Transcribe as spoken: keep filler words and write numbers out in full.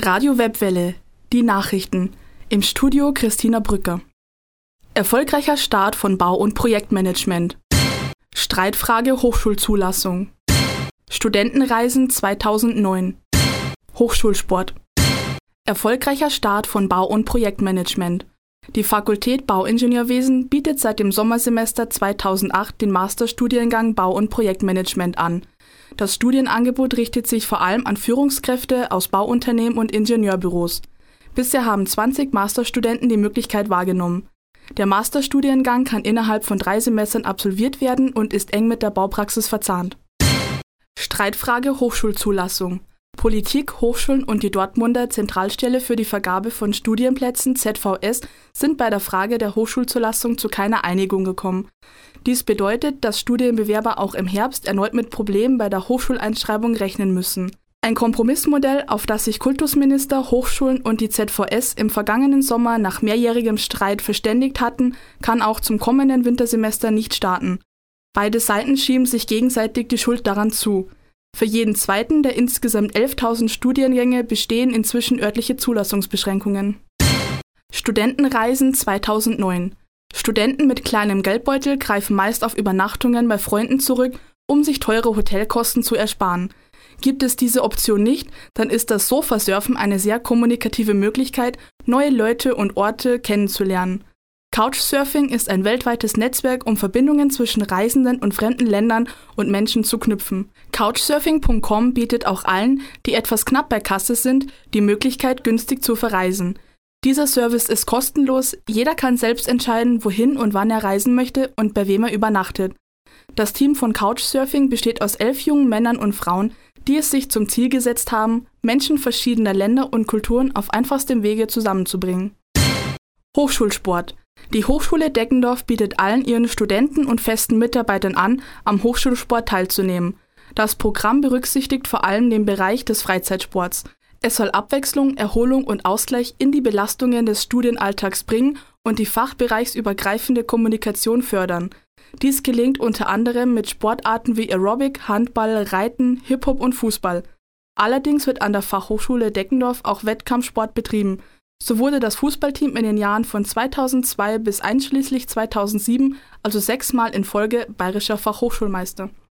Radio Webwelle, die Nachrichten. Im Studio Christina Brücker. Erfolgreicher Start von Bau- und Projektmanagement. Streitfrage Hochschulzulassung. Studentenreisen zweitausendneun. Hochschulsport. Erfolgreicher Start von Bau- und Projektmanagement. Die Fakultät Bauingenieurwesen bietet seit dem Sommersemester zweitausendacht den Masterstudiengang Bau- und Projektmanagement an. Das Studienangebot richtet sich vor allem an Führungskräfte aus Bauunternehmen und Ingenieurbüros. Bisher haben zwanzig Masterstudenten die Möglichkeit wahrgenommen. Der Masterstudiengang kann innerhalb von drei Semestern absolviert werden und ist eng mit der Baupraxis verzahnt. Streitfrage Hochschulzulassung. Politik, Hochschulen und die Dortmunder Zentralstelle für die Vergabe von Studienplätzen Z V S sind bei der Frage der Hochschulzulassung zu keiner Einigung gekommen. Dies bedeutet, dass Studienbewerber auch im Herbst erneut mit Problemen bei der Hochschuleinschreibung rechnen müssen. Ein Kompromissmodell, auf das sich Kultusminister, Hochschulen und die Z V S im vergangenen Sommer nach mehrjährigem Streit verständigt hatten, kann auch zum kommenden Wintersemester nicht starten. Beide Seiten schieben sich gegenseitig die Schuld daran zu. Für jeden zweiten der insgesamt elftausend Studiengänge bestehen inzwischen örtliche Zulassungsbeschränkungen. Studentenreisen zweitausendneun. Studenten mit kleinem Geldbeutel greifen meist auf Übernachtungen bei Freunden zurück, um sich teure Hotelkosten zu ersparen. Gibt es diese Option nicht, dann ist das Sofasurfen eine sehr kommunikative Möglichkeit, neue Leute und Orte kennenzulernen. Couchsurfing ist ein weltweites Netzwerk, um Verbindungen zwischen Reisenden und fremden Ländern und Menschen zu knüpfen. Couchsurfing Punkt com bietet auch allen, die etwas knapp bei Kasse sind, die Möglichkeit, günstig zu verreisen. Dieser Service ist kostenlos, jeder kann selbst entscheiden, wohin und wann er reisen möchte und bei wem er übernachtet. Das Team von Couchsurfing besteht aus elf jungen Männern und Frauen, die es sich zum Ziel gesetzt haben, Menschen verschiedener Länder und Kulturen auf einfachstem Wege zusammenzubringen. Hochschulsport. Die Hochschule Deggendorf bietet allen ihren Studenten und festen Mitarbeitern an, am Hochschulsport teilzunehmen. Das Programm berücksichtigt vor allem den Bereich des Freizeitsports. Es soll Abwechslung, Erholung und Ausgleich in die Belastungen des Studienalltags bringen und die fachbereichsübergreifende Kommunikation fördern. Dies gelingt unter anderem mit Sportarten wie Aerobic, Handball, Reiten, Hip-Hop und Fußball. Allerdings wird an der Fachhochschule Deggendorf auch Wettkampfsport betrieben. So wurde das Fußballteam in den Jahren von zweitausendzwei bis einschließlich zweitausendsieben, also sechsmal in Folge, bayerischer Fachhochschulmeister.